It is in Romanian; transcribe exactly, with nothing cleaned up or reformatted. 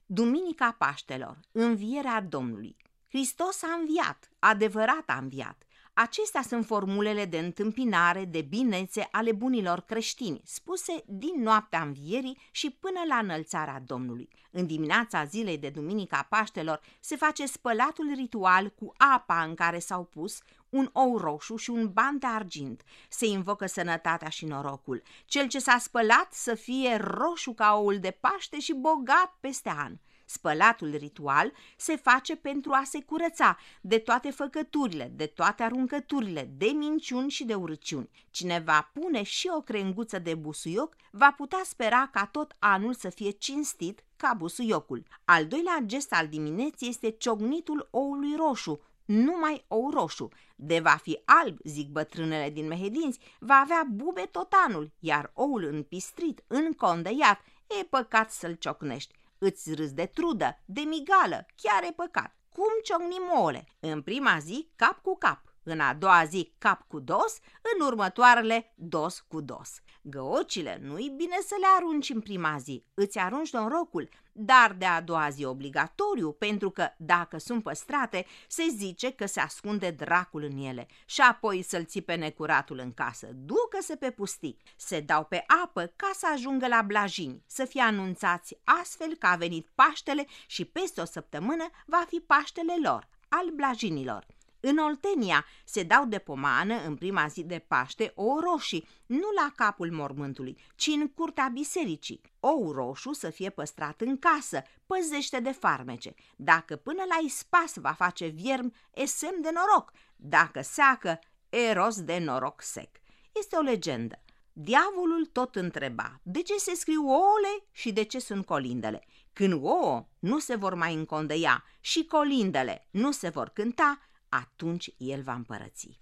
Duminica Paștelor, învierea Domnului. Hristos a înviat, adevărat a înviat. Acestea sunt formulele de întâmpinare, de binețe ale bunilor creștini, spuse din noaptea învierii și până la înălțarea Domnului. În dimineața zilei de Duminica Paștelor se face spălatul ritual cu apa în care s-au pus un ou roșu și un ban de argint. Se invocă sănătatea și norocul. Cel ce s-a spălat să fie roșu ca oul de Paște și bogat peste an. Spălatul ritual se face pentru a se curăța de toate făcăturile, de toate aruncăturile, de minciuni și de urăciuni. Cine va pune și o crenguță de busuioc va putea spera ca tot anul să fie cinstit ca busuiocul. Al doilea gest al dimineții este ciocnitul oului roșu, numai ou roșu. De va fi alb, zic bătrânele din Mehedinți, va avea bube tot anul, iar oul împistrit, încondăiat, e păcat să-l ciocnești. Îți râzi de trudă, de migală, chiar e păcat. Cum ciocnim ouăle? În prima zi cap cu cap, în a doua zi cap cu dos, în următoarele dos cu dos. Găocile nu-i bine să le arunci în prima zi, îți arunci norocul, dar de a doua zi obligatoriu, pentru că dacă sunt păstrate, se zice că se ascunde dracul în ele și apoi să-l ții pe necuratul în casă, ducă-se pe pustii. Se dau pe apă ca să ajungă la blajini, să fie anunțați astfel că a venit Paștele și peste o săptămână va fi Paștele lor, al blajinilor. În Oltenia se dau de pomană în prima zi de Paște ou roșii, nu la capul mormântului, ci în curtea bisericii. Ou roșu să fie păstrat în casă, păzește de farmece. Dacă până la ispas va face vierm, e semn de noroc. Dacă seacă, e rost de noroc sec. Este o legendă. Diavolul tot întreba, de ce se scriu ouăle și de ce sunt colindele? Când ouă nu se vor mai încondăia și colindele nu se vor cânta, atunci el va împărăți.